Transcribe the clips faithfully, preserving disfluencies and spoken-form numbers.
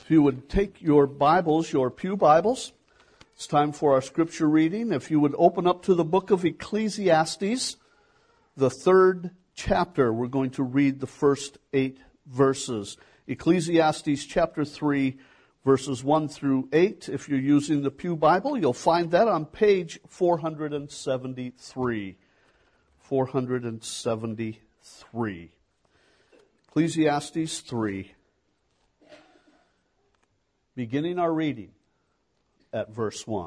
If you would take your Bibles, your pew Bibles, it's time for our scripture reading. If you would open up to the book of Ecclesiastes, the third chapter, we're going to read the first eight verses. Ecclesiastes chapter three, verses one through eight. If you're using the pew Bible, you'll find that on page four seventy-three. four seventy-three. Ecclesiastes three. Beginning our reading at verse one.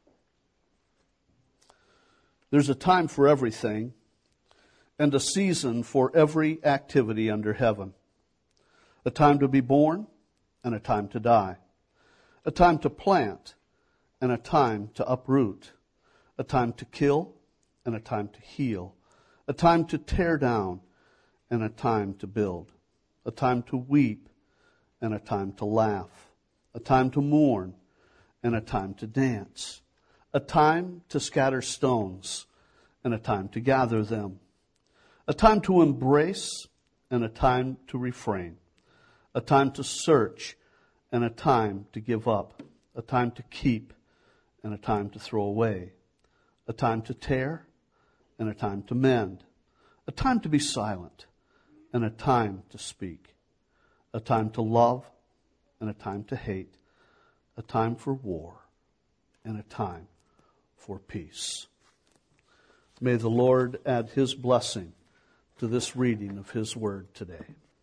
There's a time for everything, and a season for every activity under heaven. A time to be born, and a time to die. A time to plant, and a time to uproot. A time to kill, and a time to heal. A time to tear down, and a time to build. A time to weep, and a time to laugh. A time to mourn, and a time to dance. A time to scatter stones, and a time to gather them. A time to embrace, and a time to refrain. A time to search, and a time to give up. A time to keep, and a time to throw away. A time to tear, and a time to mend. A time to be silent, and a time to speak. A time to love, and a time to hate. A time for war, and a time for peace. May the Lord add His blessing to this reading of His Word today.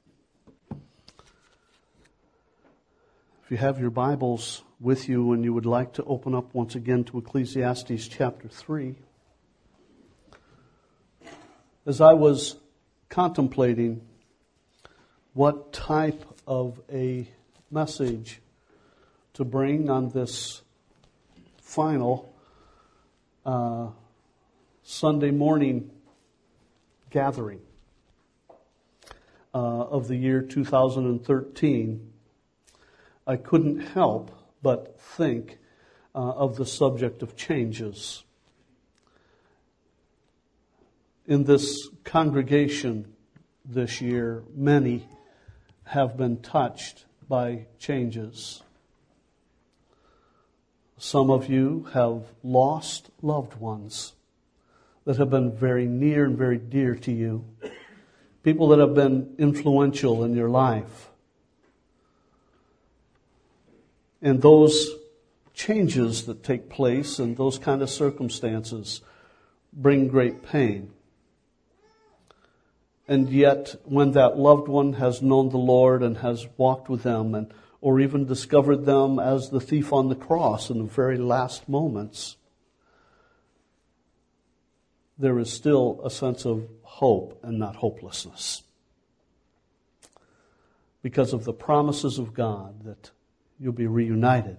If you have your Bibles with you and you would like to open up once again to Ecclesiastes chapter three, as I was contemplating what type of a message to bring on this final uh, Sunday morning gathering uh, of the year two thousand thirteen, I couldn't help but think uh, of the subject of changes. In this congregation this year, many have been touched by changes. Some of you have lost loved ones that have been very near and very dear to you. People that have been influential in your life. And those changes that take place in those kind of circumstances bring great pain. And yet, when that loved one has known the Lord and has walked with them, and or even discovered them as the thief on the cross in the very last moments, there is still a sense of hope and not hopelessness. Because of the promises of God that you'll be reunited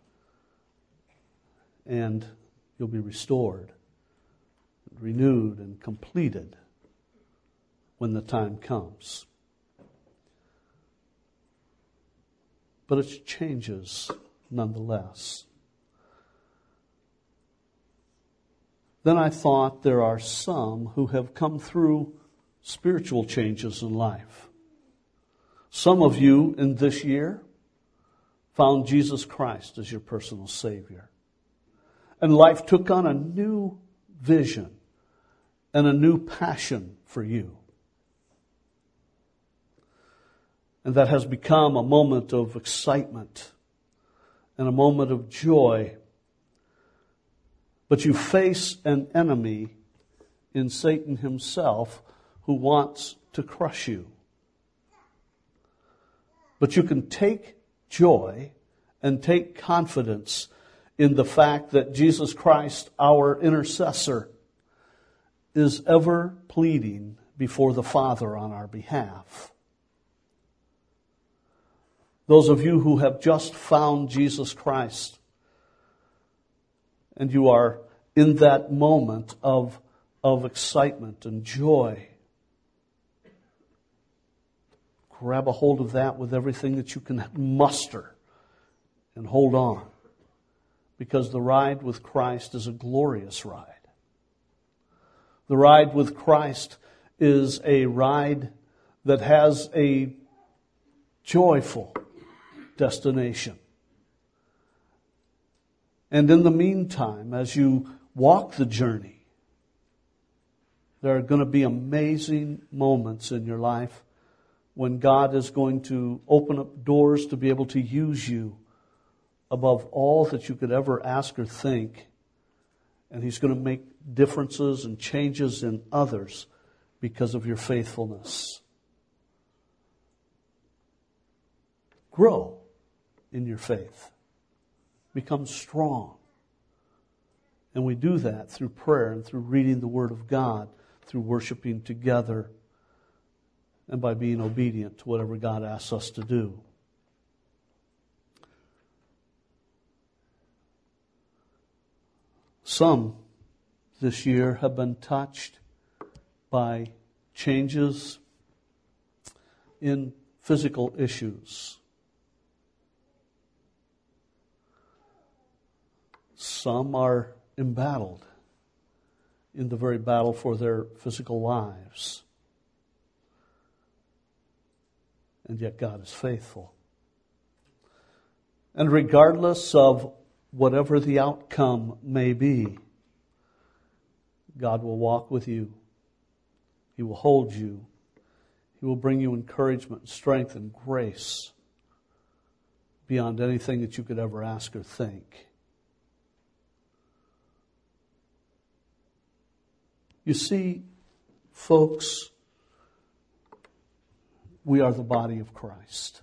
and you'll be restored, renewed, and completed when the time comes. But it changes nonetheless. Then I thought there are some who have come through spiritual changes in life. Some of you in this year found Jesus Christ as your personal Savior. And life took on a new vision and a new passion for you. And that has become a moment of excitement and a moment of joy. But you face an enemy in Satan himself who wants to crush you. But you can take joy and take confidence in the fact that Jesus Christ, our intercessor, is ever pleading before the Father on our behalf. Those of you who have just found Jesus Christ and you are in that moment of, of excitement and joy, grab a hold of that with everything that you can muster and hold on. Because the ride with Christ is a glorious ride. The ride with Christ is a ride that has a joyful destination. And in the meantime, as you walk the journey, there are going to be amazing moments in your life when God is going to open up doors to be able to use you above all that you could ever ask or think. And He's going to make differences and changes in others because of your faithfulness. Grow in your faith. Become strong. And we do that through prayer and through reading the Word of God, through worshiping together, and by being obedient to whatever God asks us to do. Some this year have been touched by changes in physical issues. Some are embattled in the very battle for their physical lives. And yet God is faithful. And regardless of whatever the outcome may be, God will walk with you. He will hold you. He will bring you encouragement, strength, and grace beyond anything that you could ever ask or think. You see, folks, we are the body of Christ.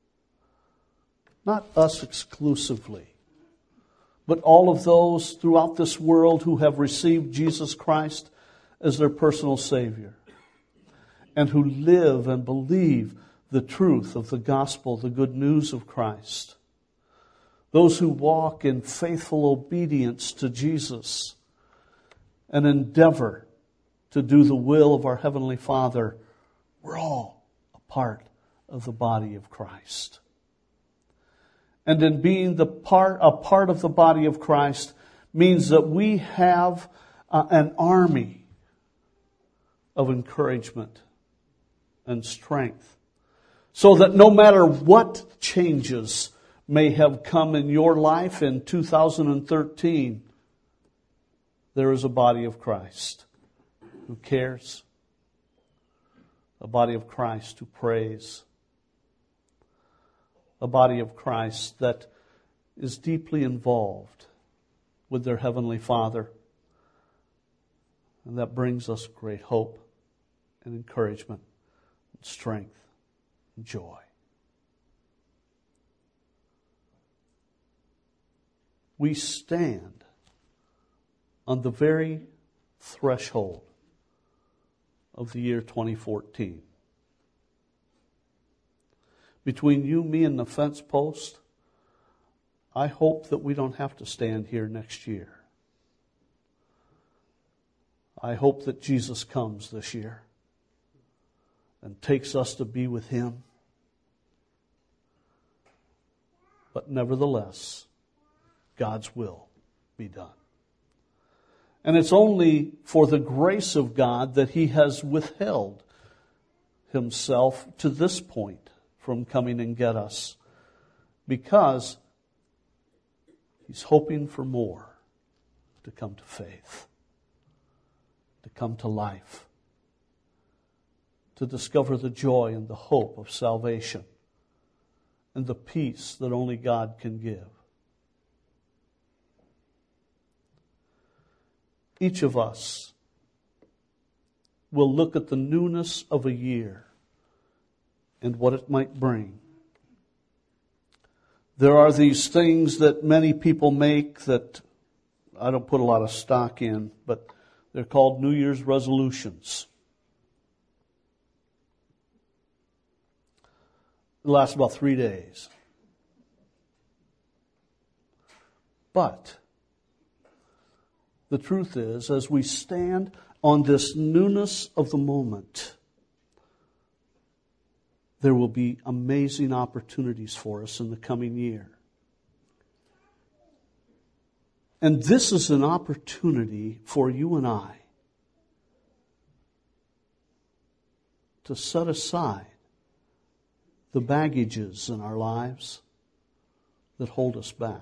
Not us exclusively, but all of those throughout this world who have received Jesus Christ as their personal Savior and who live and believe the truth of the gospel, the good news of Christ. Those who walk in faithful obedience to Jesus and endeavor to do the will of our Heavenly Father. We're all a part of the body of Christ. And in being the part, a part of the body of Christ means that we have uh, an army of encouragement and strength. So that no matter what changes may have come in your life in two thousand thirteen, there is a body of Christ who cares, a body of Christ who prays, a body of Christ that is deeply involved with their Heavenly Father. And that brings us great hope and encouragement and strength and joy. We stand on the very threshold of the year twenty fourteen. Between you, me, and the fence post, I hope that we don't have to stand here next year. I hope that Jesus comes this year and takes us to be with Him. But nevertheless, God's will be done. And it's only for the grace of God that He has withheld Himself to this point from coming and get us, because He's hoping for more to come to faith, to come to life, to discover the joy and the hope of salvation and the peace that only God can give. Each of us will look at the newness of a year and what it might bring. There are these things that many people make that I don't put a lot of stock in, but they're called New Year's resolutions. It lasts about three days. But the truth is, as we stand on this newness of the moment, there will be amazing opportunities for us in the coming year. And this is an opportunity for you and I to set aside the baggages in our lives, that hold us back.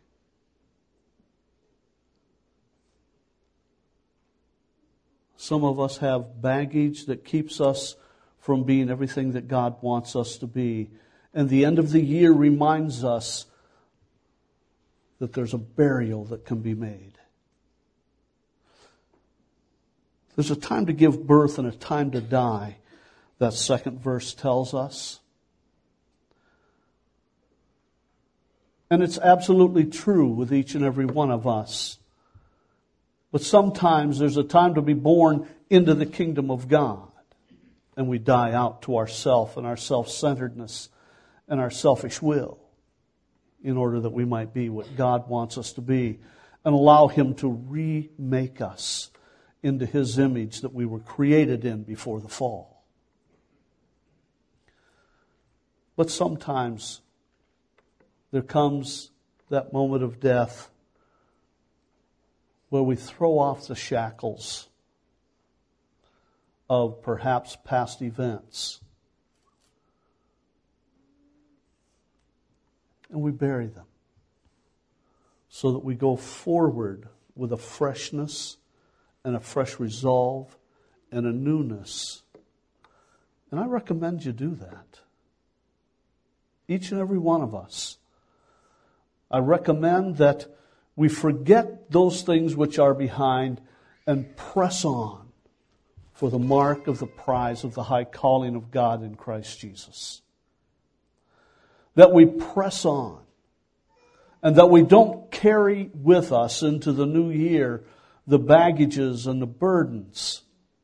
Some of us have baggage that keeps us from being everything that God wants us to be. And the end of the year reminds us that there's a burial that can be made. There's a time to give birth and a time to die, that second verse tells us. And it's absolutely true with each and every one of us. But sometimes there's a time to be born into the kingdom of God, and we die out to ourself and our self-centeredness and our selfish will in order that we might be what God wants us to be and allow Him to remake us into His image that we were created in before the fall. But sometimes there comes that moment of death where we throw off the shackles of perhaps past events and we bury them so that we go forward with a freshness and a fresh resolve and a newness. And I recommend you do that. Each and every one of us. I recommend that we forget those things which are behind and press on for the mark of the prize of the high calling of God in Christ Jesus. That we press on and that we don't carry with us into the new year the baggages and the burdens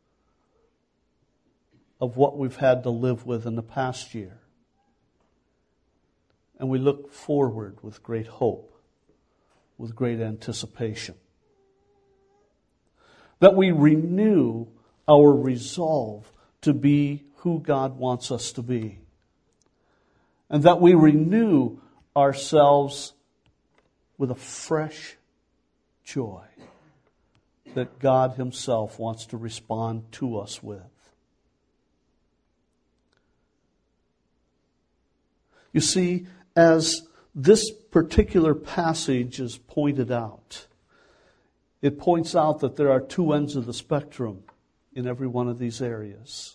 of what we've had to live with in the past year. And we look forward with great hope, with great anticipation. That we renew our resolve to be who God wants us to be. And that we renew ourselves with a fresh joy that God Himself wants to respond to us with. You see, as this particular passage is pointed out, it points out that there are two ends of the spectrum in every one of these areas.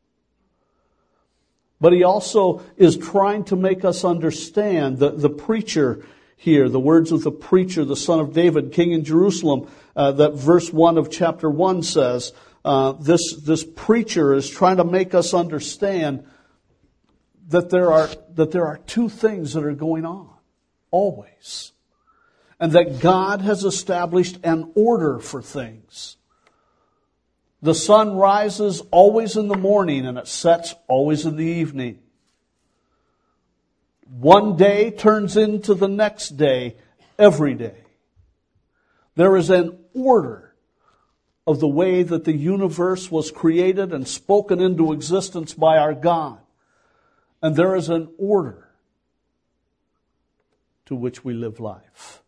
But he also is trying to make us understand, the, the preacher here, the words of the preacher, the son of David, king in Jerusalem, uh, that verse one of chapter one says, uh, this, this preacher is trying to make us understand that there are, that there are two things that are going on, always. And that God has established an order for things. The sun rises always in the morning and it sets always in the evening. One day turns into the next day every day. There is an order of the way that the universe was created and spoken into existence by our God. And there is an order to which we live life.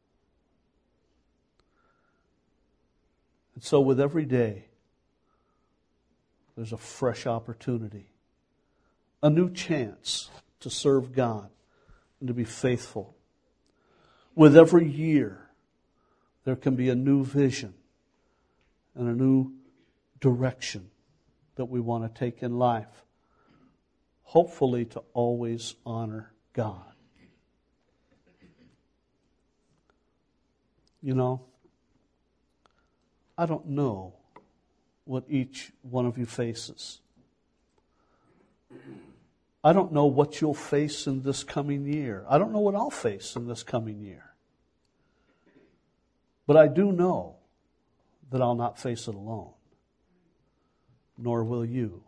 And so with every day, there's a fresh opportunity, a new chance to serve God and to be faithful. With every year, there can be a new vision and a new direction that we want to take in life. Hopefully to always honor God. You know, I don't know what each one of you faces. I don't know what you'll face in this coming year. I don't know what I'll face in this coming year. But I do know that I'll not face it alone. Nor will you.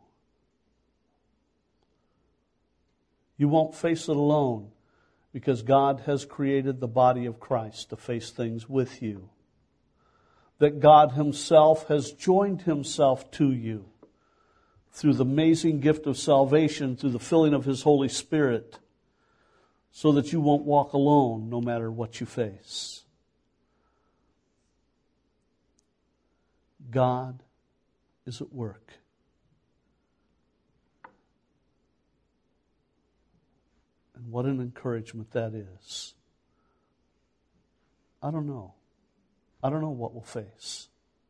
You won't face it alone because God has created the body of Christ to face things with you. That God Himself has joined Himself to you through the amazing gift of salvation, through the filling of His Holy Spirit, so that you won't walk alone no matter what you face. God is at work. And what an encouragement that is. I don't know. I don't know what we'll face.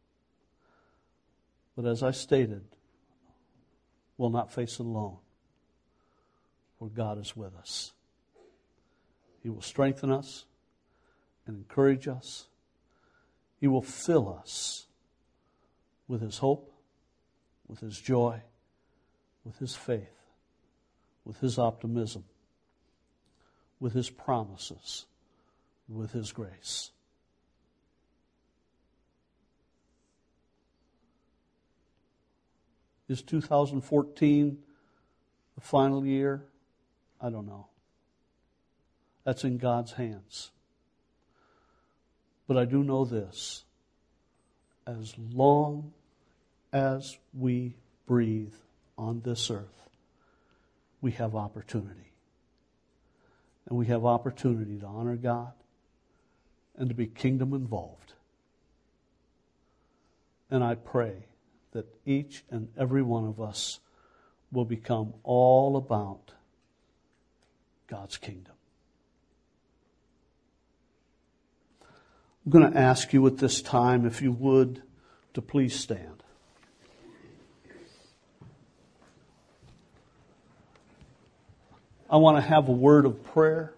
But as I stated, we'll not face it alone. For God is with us. He will strengthen us and encourage us. He will fill us with His hope, with His joy, with His faith, with His optimism, with His promises, with His grace. Is two thousand fourteen the final year? I don't know. That's in God's hands. But I do know this. As long as we breathe on this earth, we have opportunity. And we have opportunity to honor God and to be kingdom involved. And I pray that each and every one of us will become all about God's kingdom. I'm going to ask you at this time, if you would, to please stand. I want to have a word of prayer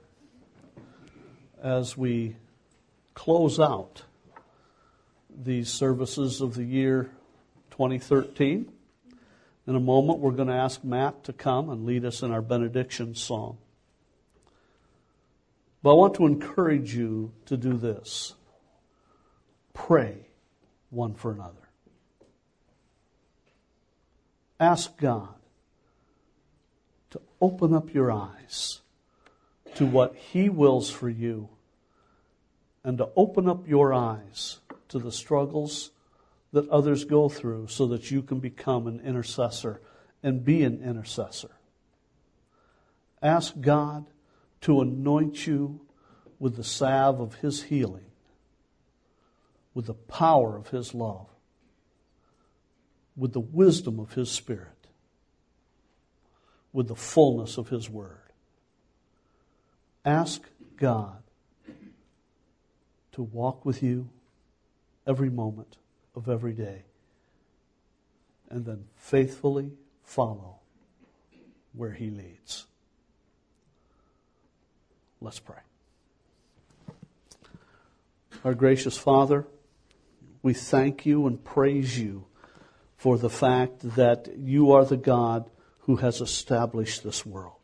as we close out these services of the year twenty thirteen. In a moment, we're going to ask Matt to come and lead us in our benediction song. But I want to encourage you to do this. Pray one for another. Ask God to open up your eyes to what He wills for you, and to open up your eyes to the struggles that others go through, so that you can become an intercessor and be an intercessor. Ask God to anoint you with the salve of His healing, with the power of His love, with the wisdom of His Spirit, with the fullness of His Word. Ask God to walk with you every moment of every day, and then faithfully follow where He leads. Let's pray. Our gracious Father, we thank You and praise You for the fact that You are the God who has established this world.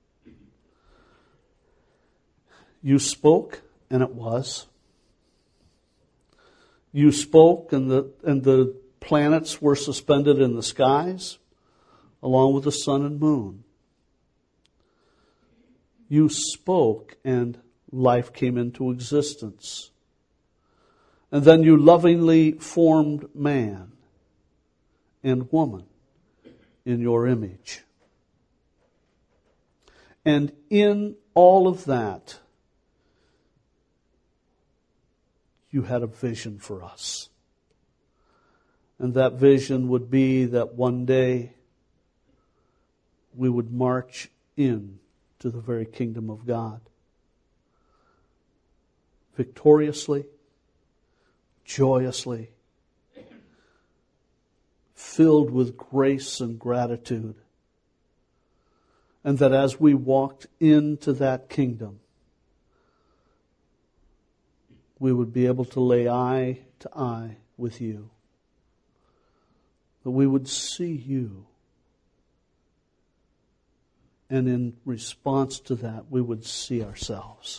You spoke, and it was. You spoke, and the and the planets were suspended in the skies, along with the sun and moon. You spoke, and life came into existence. And then You lovingly formed man and woman in Your image. And in all of that, You had a vision for us. And that vision would be that one day we would march in to the very kingdom of God. Victoriously, joyously, filled with grace and gratitude. And that as we walked into that kingdom, we would be able to lay eye to eye with You. That we would see You. And in response to that, we would see ourselves.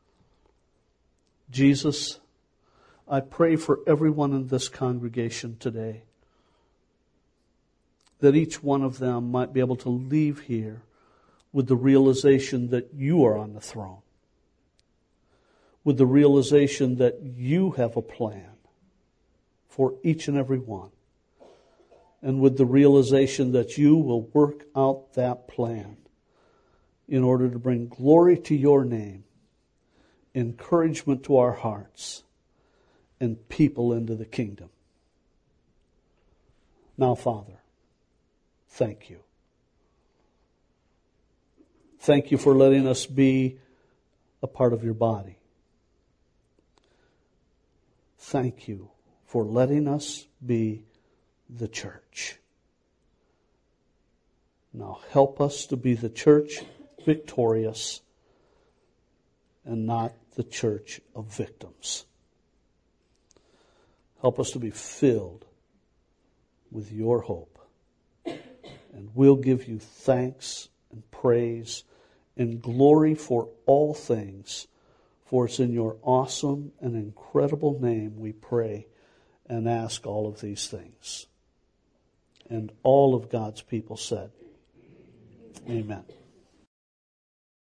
Jesus, I pray for everyone in this congregation today, that each one of them might be able to leave here with the realization that You are on the throne, with the realization that You have a plan for each and every one, and with the realization that You will work out that plan in order to bring glory to Your name, encouragement to our hearts, and people into the kingdom. Now, Father, thank You. Thank you for letting us be a part of your body. Thank you for letting us be the church. Now help us to be the church victorious and not the church of victims. Help us to be filled with your hope. And we'll give you thanks and praise and glory for all things. For it's in your awesome and incredible name we pray and ask all of these things. And all of God's people said, Amen.